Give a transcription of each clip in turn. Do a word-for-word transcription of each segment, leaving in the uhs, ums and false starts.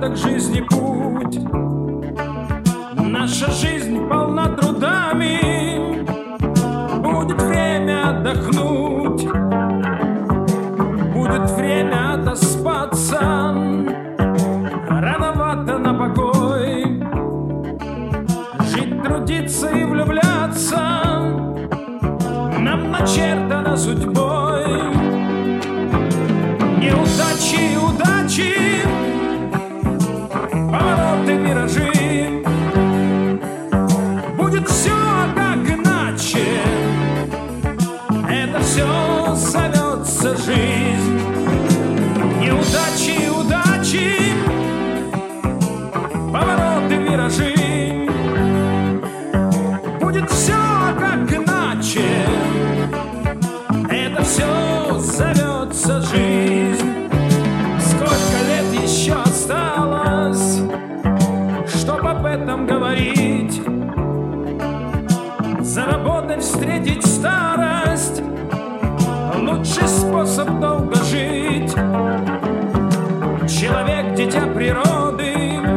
краток жизни путь. Наша жизнь полна трудами, будет время отдохнуть, будет время отоспаться, рановато на покой. Жить, трудиться и влюбляться нам начертано судьбой. Неудачи, удачи, повороты, виражи, будет все как иначе. Это все зовется жизнь. Неудачи, удачи, повороты, виражи, будет все как иначе. Это все зовется жизнь. Сколько лет еще осталось, чтоб об этом говорить? За работой встретить старость — лучший способ долго жить. Человек — дитя природы,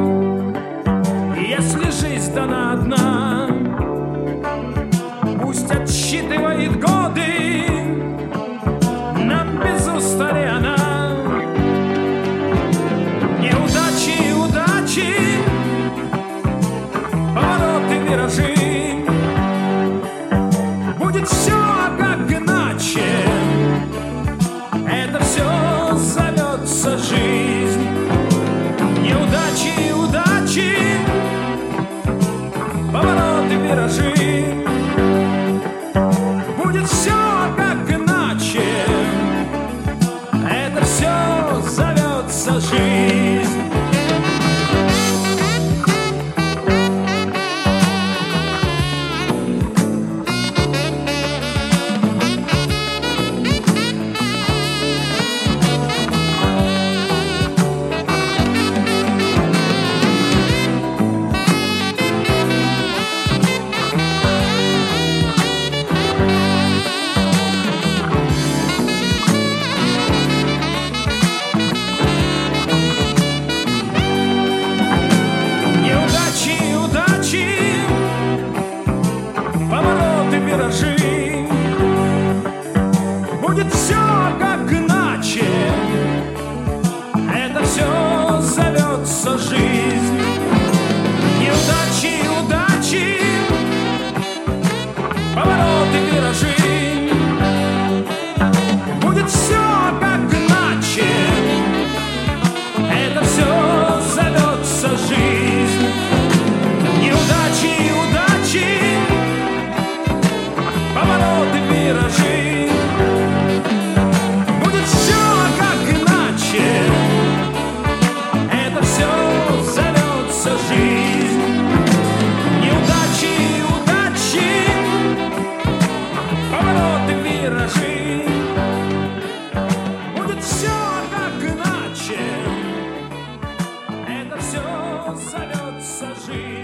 если жизнь дана одна, пусть отсчитывает годы, нам без устали она. Неудачи, удачи, повороты, виражи, будет все как иначе. Это все зовется жизнь. Неудачи, удачи, повороты, виражи, будет все как иначе. Это все зовется жизнь. Будет все как иначе. Это все зовется жизнь. Неудачи, удачи, повороты, виражи, будет все как иначе. Это все зовется жизнь. Неудачи, удачи, повороты, виражи, будет все как иначе. Это все зовется жизнь. Неудачи, удачи, повороты, виражи, будет все как иначе. Это все зовется жизнь.